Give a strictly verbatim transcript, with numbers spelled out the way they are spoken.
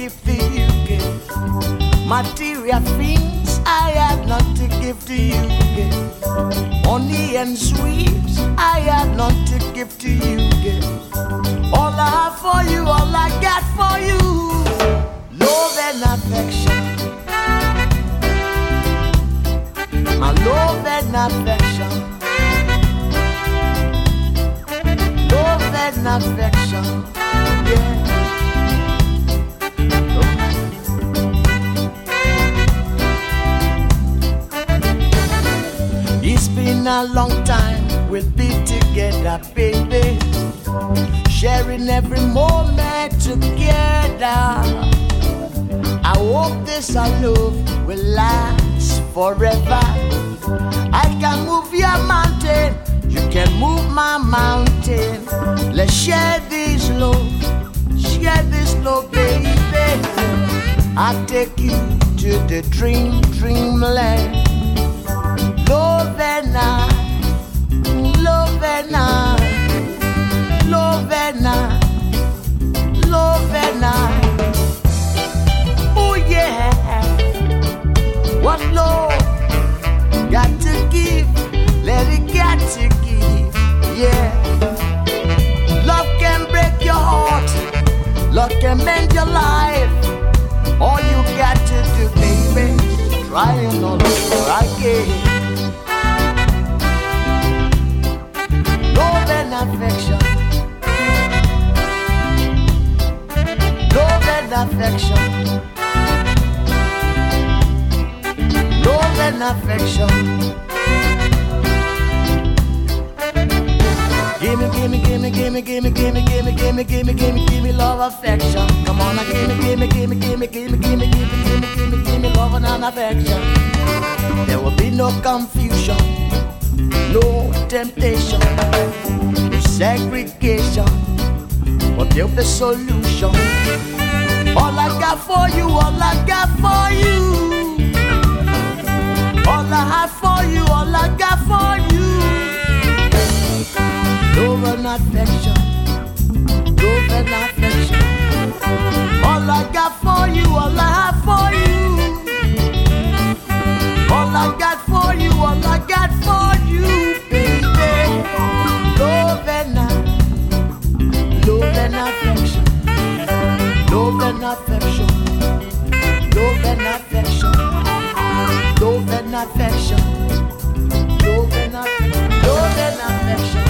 give to you, girl. Material things I had not to give to you, girl. Honey and sweets I had not to give to you, girl. All I have for you, all I got for you, love and affection. My love and affection. Love and affection. Yeah. It's been a long time we'll be together, baby, sharing every moment together. I hope this our love will last forever. I can move your mountain, you can move my mountain. Let's share this love, share this love, baby. I'll take you to the dream, dreamland. Love and I, love and I, love and I, love and I. Oh yeah, what love got to give, let it got to give, yeah. Love can break your heart, love can mend your life. All you got to do, baby, trying all over again. Love and affection, love and affection, love and affection. Gimme, gimme, gimme, gimme, gimme, gimme, gimme, gimme, gimme, gimme, gimme love affection. Come on, now gimme, gimme, gimme, gimme, gimme, gimme, gimme, gimme, gimme, gimme love and affection. There will be no confusion, no temptation, no segregation, but there'll be solution. All I got for you, all I got for you, all I have for you, all I got for you. Love and affection, love and affection. All I got for you, all I have for you, all I got for you, all I got for you, baby. Love and love and affection, love and affection, love and affection, love and affection, love and affection, love and affection.